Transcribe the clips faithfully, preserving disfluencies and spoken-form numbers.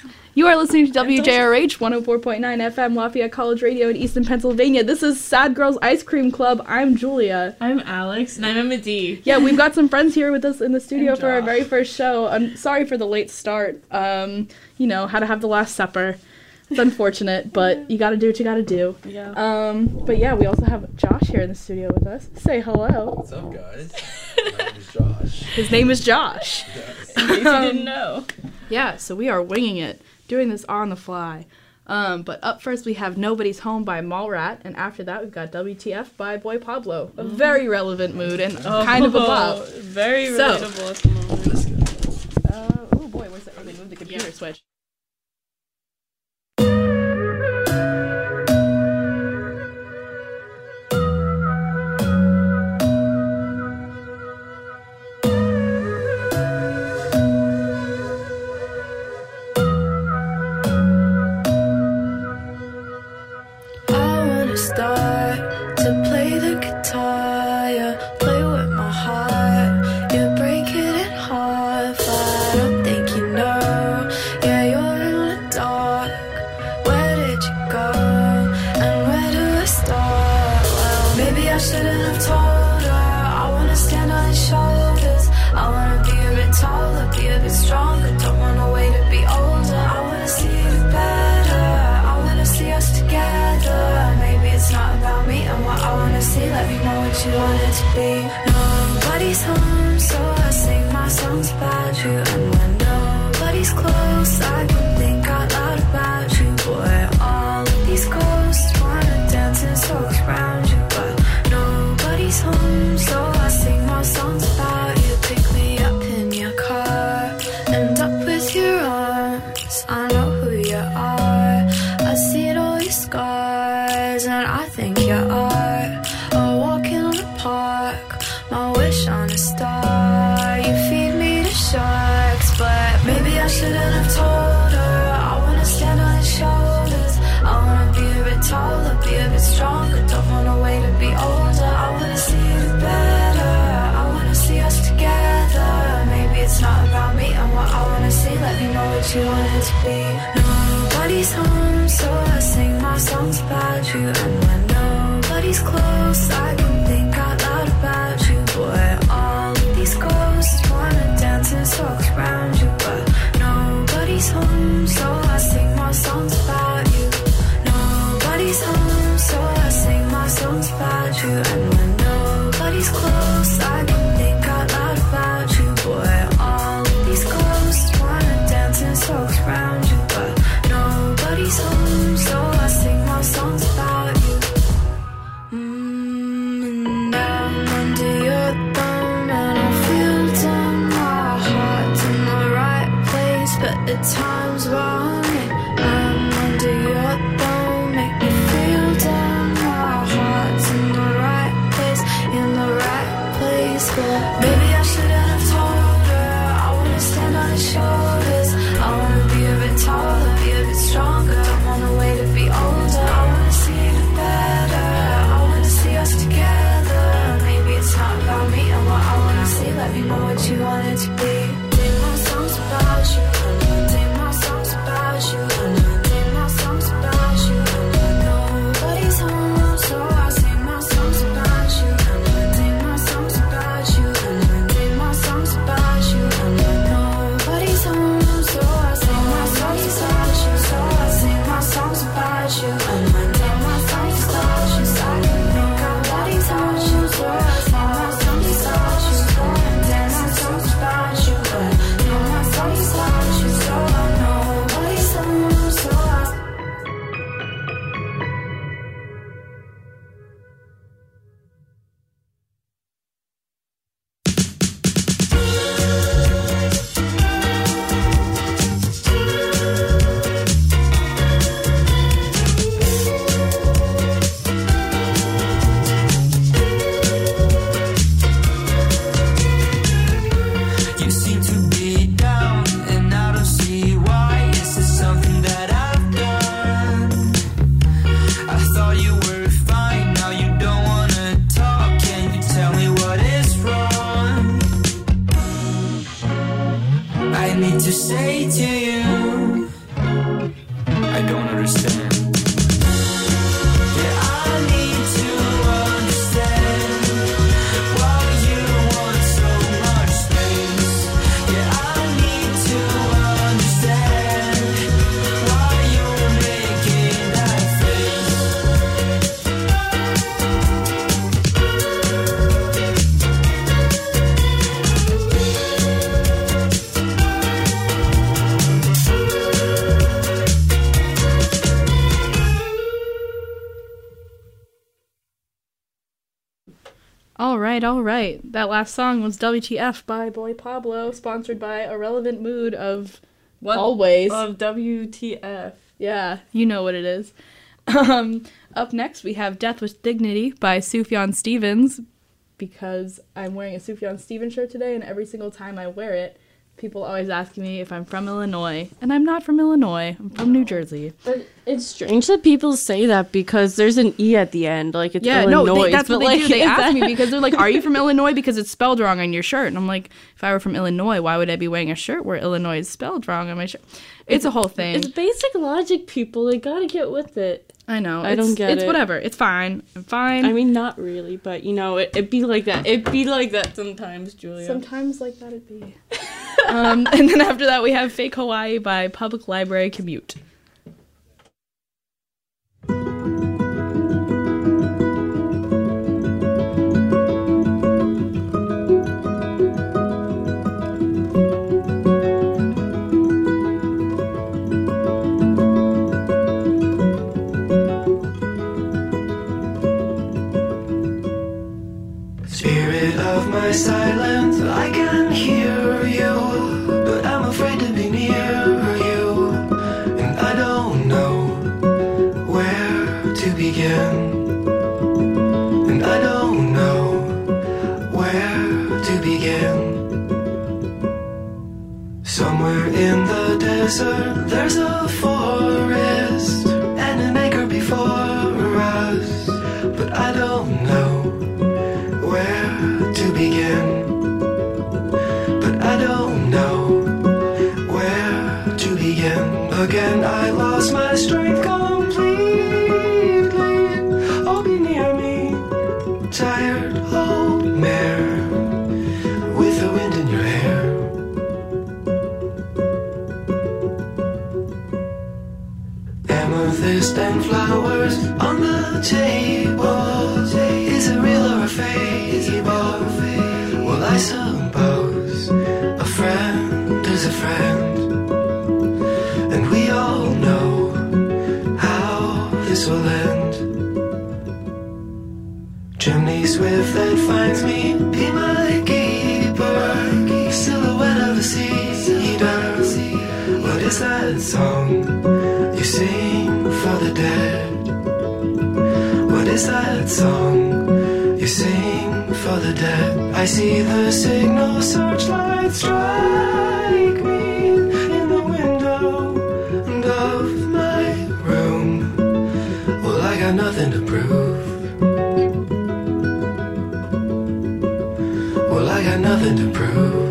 You are listening to W J R H one oh four point nine F M Lafayette College Radio in Easton, Pennsylvania. This is Sad Girls Ice Cream Club. I'm Julia. I'm Alex. And I'm Emma D. Yeah, we've got some friends here with us in the studio for our very first show. I'm sorry for the late start. Um, you know, had to have the Last Supper. It's unfortunate, but you gotta do what you gotta do. Yeah. Um, but yeah, we also have Josh here in the studio with us. Say hello. What's up, guys? My name is Josh. His name is Josh. Yes. In case you didn't know. Yeah, so we are winging it, doing this on the fly. Um, but up first we have Nobody's Home by Mallrat, and after that we've got W T F by Boy Pablo. A very relevant mood and Oh, kind of a bop. Very So- relatable at the moment. Let's go. Uh, oh boy, where's that? Oh, they moved the computer Yeah. switch. Start to play the guitar, yeah, play with my heart. You break it in half. I don't think you know. Yeah, you're in the dark. Where did you go? And where do I start? Well, maybe I shouldn't have told her. I wanna stand on his shoulders. I wanna be a bit taller, be a bit stronger. Don't wanna wait to be older. I wanna see you better. I wanna see us together. Maybe it's not about me and what I wanna see. Let me know what you want it to be. Nobody's home, so I sing my songs about you. And when nobody's close, I can think out loud about you. Boy, all of these ghosts wanna dance in circles around you, but nobody's home, so I sing my songs about you. Pick me up in your car, end up with your arms. I know who you are. I see all your scars, and I think you're art. A walk in the park, my wish on a star. You feed me to sharks, but maybe I shouldn't have told her. I wanna stand on his shoulders. I wanna be a bit taller, be a bit stronger. Don't wanna wait to be older. I wanna see you better. I wanna see us together. Maybe it's not about me and what I wanna see. Let me know what you want it to be. Nobody's home, so I sing my songs about you. And when nobody's close, I can think out loud about you. Boy, all of these ghosts wanna dance in circles around you, but nobody's home, so I sing my songs about you. Nobody's home, so I sing my songs about you. And when nobody's close, I can think out loud about you. Boy, all of these ghosts wanna dance in circles around you, but nobody's home, so I sing my songs about you. Mm, and now I'm under your thumb, and I feel dumb. My heart's in the right place, but the time's wrong. And I'm under your thumb, make me feel dumb. My heart's in the right place, in the right place, but maybe I shouldn't have told her. I wanna stand on his shoulders. I wanna be a bit taller, be a bit stronger. Don't wanna wait to be older. I wanna see you better. I wanna see us together. Maybe it's not about me and what I wanna see. Let me know what you want it to be. Sing my songs about you. Sing my songs about you. All right, all right. That last song was W T F by Boy Pablo, sponsored by Irrelevant Mood of What Always. of W T F? Yeah, you know what it is. Um, up next, we have Death with Dignity by Sufjan Stevens, because I'm wearing a Sufjan Stevens shirt today, and every single time I wear it, people always ask me if I'm from Illinois, and I'm not from Illinois. I'm from New Jersey. But it's strange that people say that because there's an E at the end, like it's Yeah, Illinois. no, they, that's but what they like, do. They is ask that- me because they're like, "Are you from Illinois?" Because it's spelled wrong on your shirt, and I'm like, if I were from Illinois, why would I be wearing a shirt where Illinois is spelled wrong on my shirt? It's a whole thing. It's basic logic, people. They gotta get with it. I know. I it's, don't get It's it. whatever. It's fine. I'm fine. I mean, not really, but you know, it it be like that. It be like that sometimes, Julia. Sometimes like that it be. um, and then after that, we have Fake Hawaii by Public Library Commute. Spirit of my silence, I can hear you, but I'm afraid to be near you, and I don't know where to begin, and I don't know where to begin. Somewhere in the desert, there's a forest, and an acre before us, but I don't know where to begin, but I don't know where to begin. Again, I lost my strength completely. Oh, be near me, tired old mare with the wind in your hair. Amethyst and flowers on the table. Is it real or a fable? Well, I suppose a friend is a friend, and we all know how this will end. Chimney swift that finds me, be my keeper. Silhouette of a cedar. What is that song you sing for the dead? What is that song you sing for the dead? I see the signal searchlight strike me in the window of my room. Well, I got nothing to prove. Well, I got nothing to prove.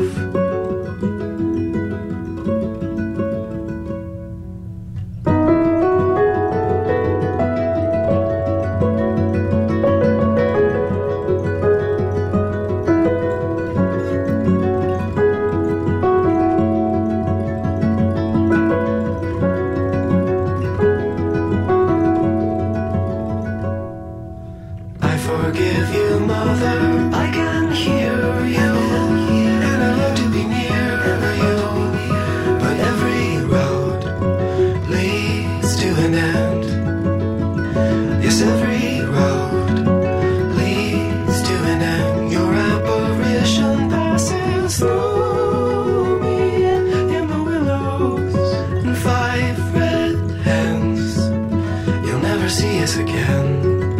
I forgive you, mother, I can hear you, and I love to be near you, but every road leads to an end. Yes, every road leads to an end. Your apparition passes through me in the willows and five red hens. You'll never see us again.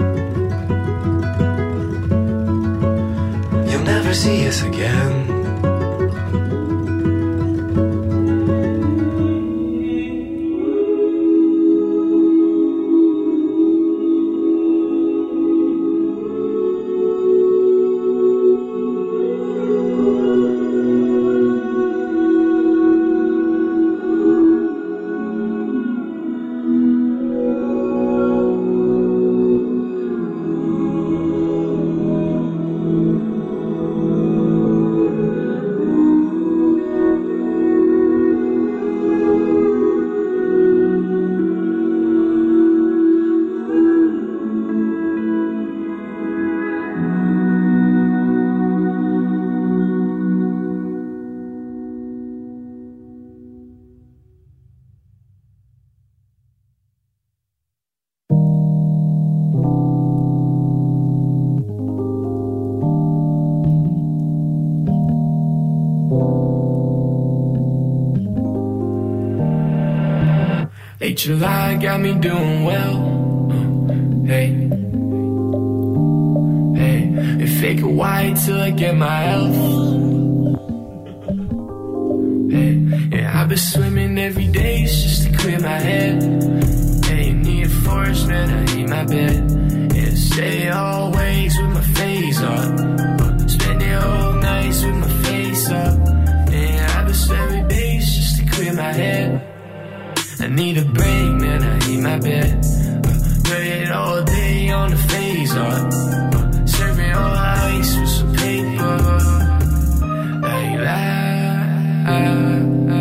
You'll never see us again. Late July got me doing well. Uh, hey, hey, and fake it white till I get my health. Hey, yeah, I've been swimming every day just to clear my head. Hey, need a forest, man, I hate my bed. Yeah, stay always with my face up. Uh, spend the whole nights with my face up. Yeah, I've been swimming days just to clear my head. I need a break, man, I hate my bed. Uh, put it all day on the phase art. Uh, serving all ice with some paper. Like that.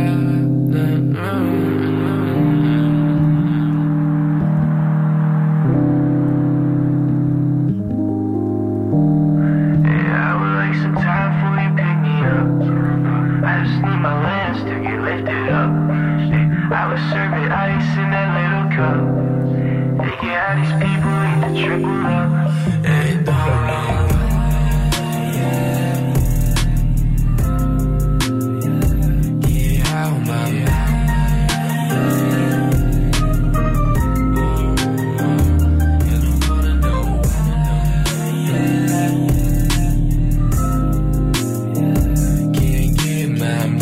Yeah, I would like some time for you pick me up. I just need my lens to get lifted up. I was serving ice in that little cup. They get how these people need to trickle up. And don't know why. Yeah, how my mind. You don't wanna know why. Can't get my mind.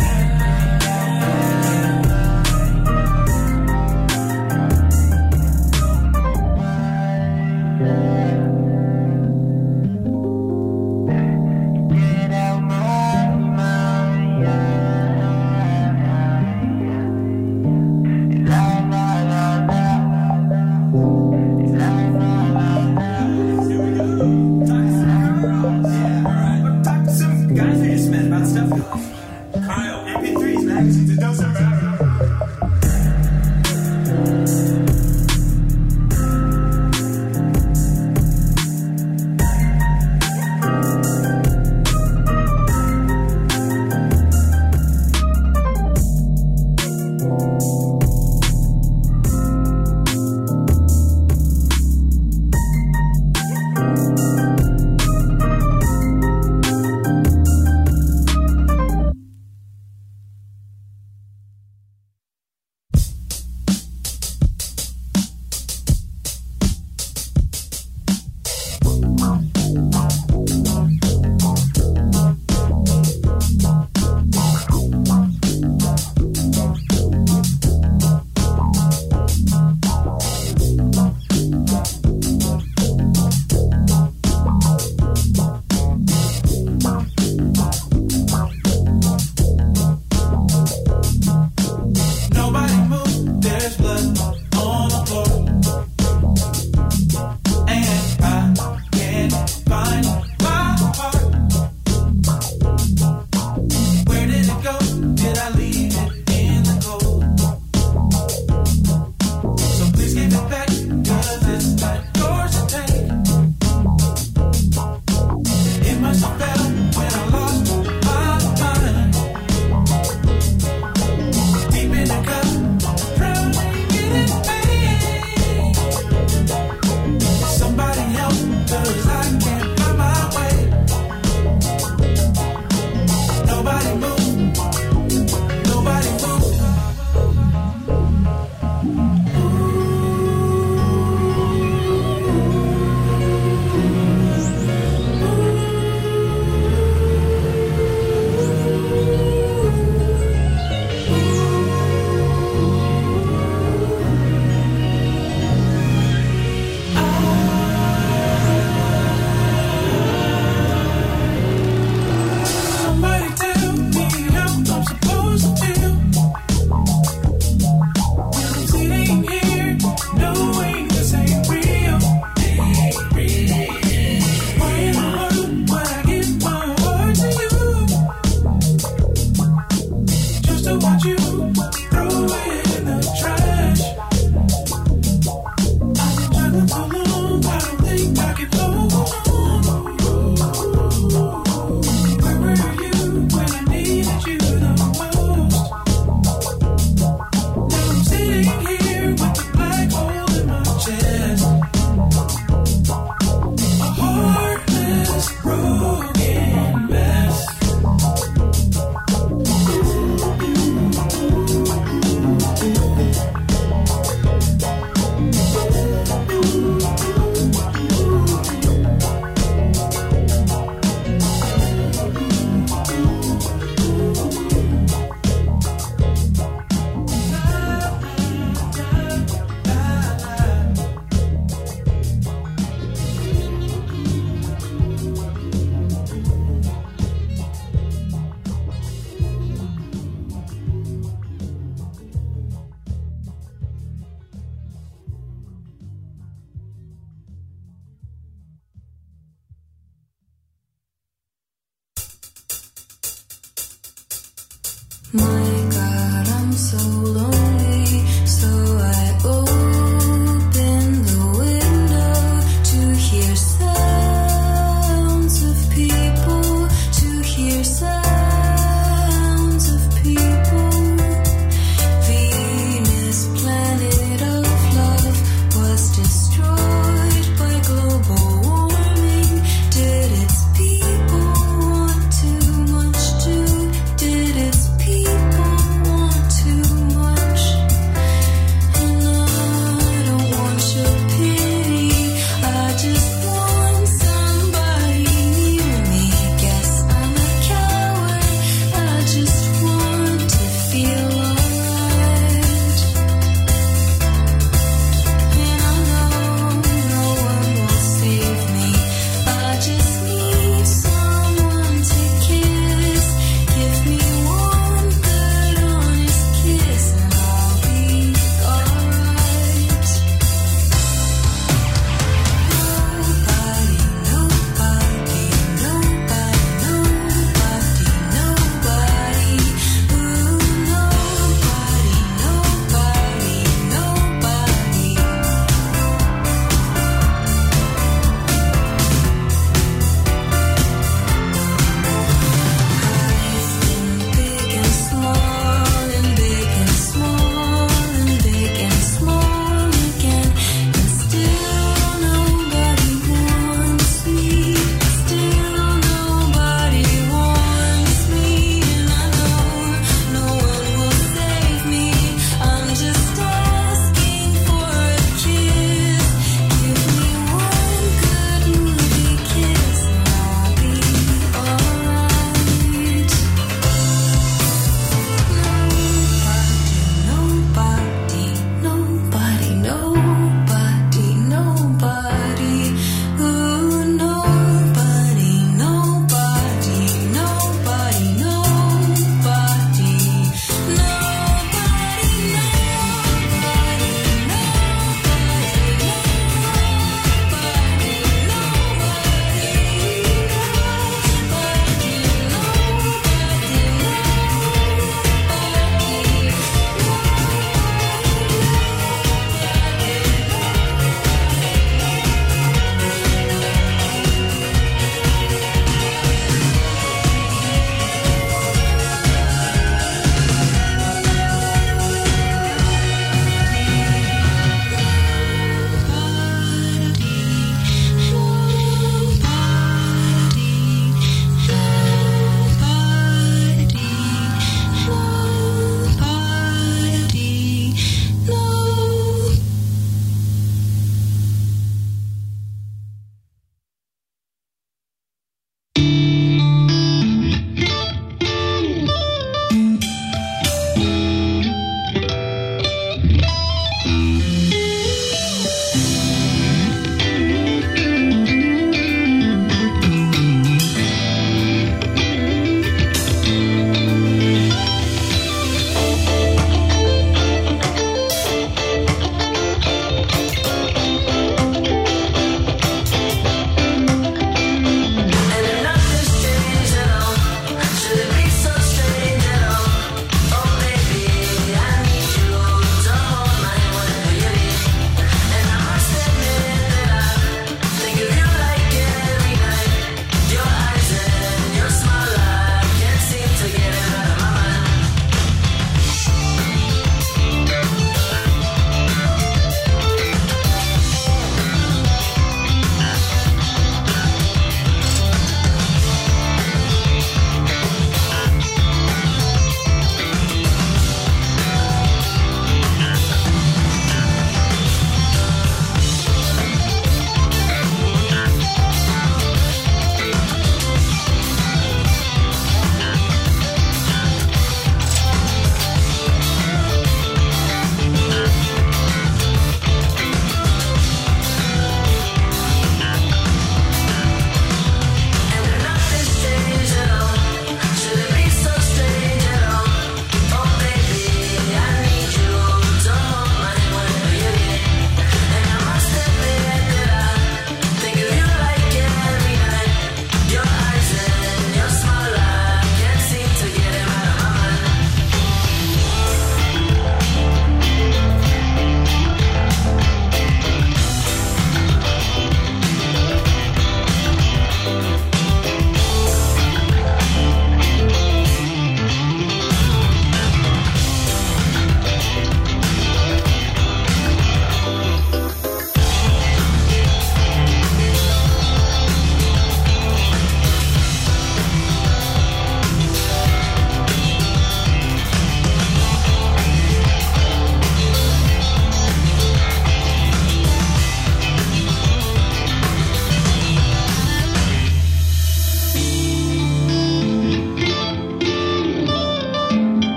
My God, I'm so lonely, so I open the window to hear sounds of people, to hear sounds of people. Venus, planet of love, was destroyed by global warming. Did its people want too much too? Did its people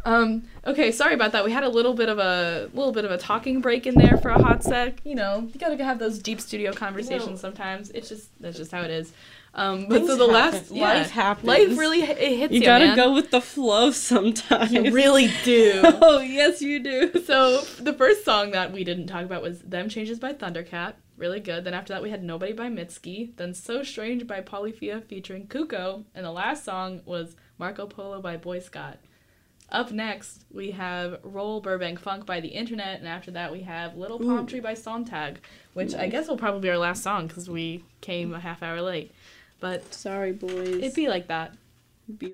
Um, okay, sorry about that. We had a little bit of a little bit of a talking break in there for a hot sec. You know, you gotta have those deep studio conversations No. sometimes. It's just that's just how it is. Um, but Things so the last happen. yeah, Life happens. life really it hits you. You gotta man. go with the flow sometimes. You really do. Oh, yes, you do. So the first song that we didn't talk about was Them Changes by Thundercat. Really good. Then after that we had Nobody by Mitski. Then So Strange by Polyphia featuring Kuko. And the last song was Marco Polo by Boy Scott. Up next we have Roll Burbank Funk by The Internet. And after that we have Little Palm Tree by Sontag. Which I guess will probably be our last song because we came a half hour late. But Sorry, boys. it'd be like that. Be-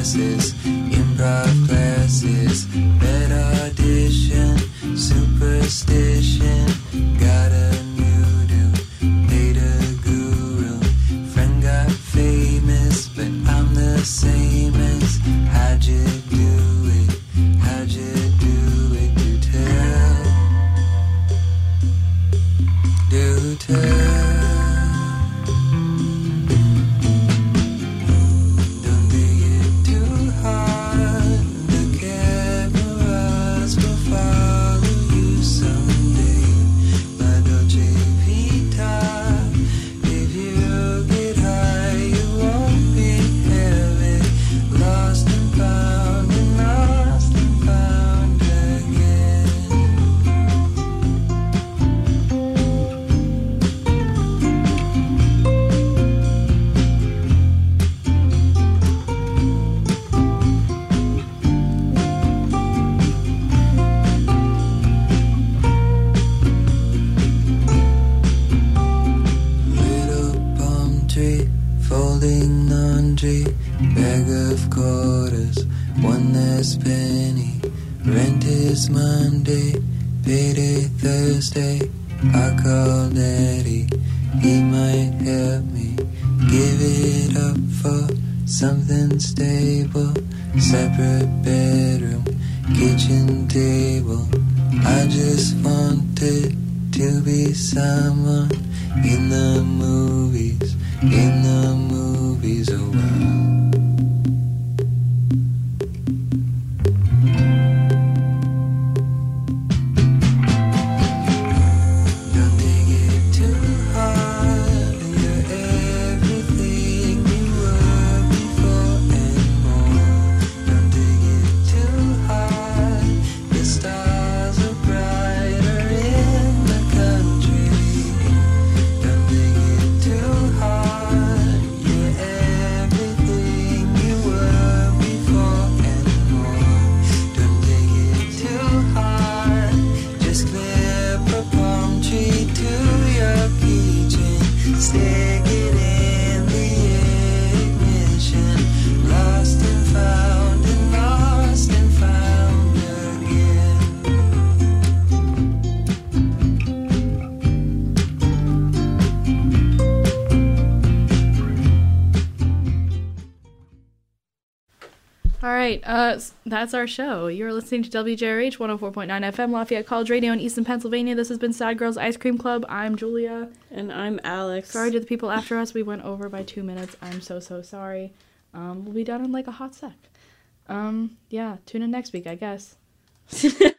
classes, improv classes, bed audition, superstition, got a new do, paid a guru, friend got famous, but I'm the same as, how'd you do it, how'd you do it, do tell, do tell. Folding laundry, bag of quarters, one last penny, rent is Monday, payday Thursday, I call daddy, he might help me, give it up for something stable, separate bedroom, kitchen table, I just wanted to be someone in the movies, in the movies, oh wow. Don't take it too hard, you're everything you were before and more. Don't take it too hard, the stars are brighter in the country. Don't take it too hard, you're everything you were before and more. Don't take it too hard, just clip a palm tree to your keychain, stick it in the ignition, lost and found and lost and found again. All right, uh, s- that's our show. You're listening to W J R H one oh four point nine F M, Lafayette College Radio in Easton, Pennsylvania. This has been Sad Girls Ice Cream Club. I'm Julia. And I'm Alex. Sorry to the people after us. We went over by two minutes. I'm so, so sorry. Um, we'll be done in like a hot sec. Um, yeah, tune in next week, I guess.